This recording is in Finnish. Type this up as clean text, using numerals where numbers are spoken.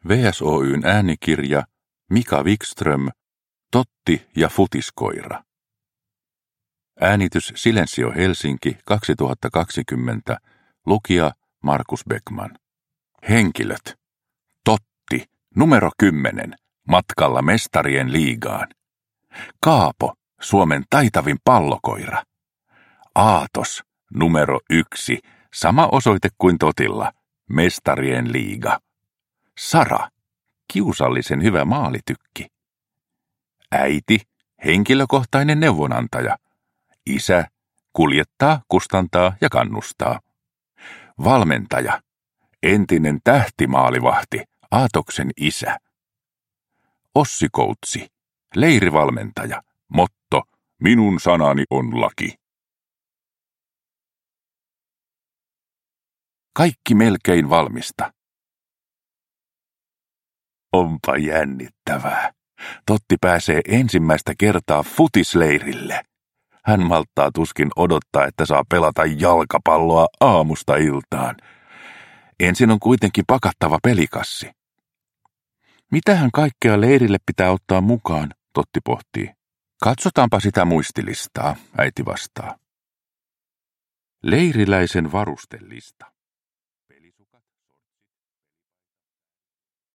VSOY:n äänikirja Mika Wikström, Totti ja futiskoira. Äänitys Silensio Helsinki 2020. Lukija Markus Beckman. Henkilöt. Totti, numero 10, matkalla mestarien liigaan. Kaapo, Suomen taitavin pallokoira. Aatos, numero 1, sama osoite kuin Totilla, mestarien liiga. Sara, kiusallisen hyvä maalitykki. Äiti, henkilökohtainen neuvonantaja. Isä, kuljettaa, kustantaa ja kannustaa. Valmentaja, entinen tähtimaalivahti, Aatoksen isä. Ossikoutsi, leirivalmentaja, motto, minun sanani on laki. Kaikki melkein valmista. Onpa jännittävää. Totti pääsee ensimmäistä kertaa futisleirille. Hän malttaa tuskin odottaa, että saa pelata jalkapalloa aamusta iltaan. Ensin on kuitenkin pakattava pelikassi. Mitähän kaikkea leirille pitää ottaa mukaan, Totti pohtii. Katsotaanpa sitä muistilistaa, äiti vastaa. Leiriläisen varustelista.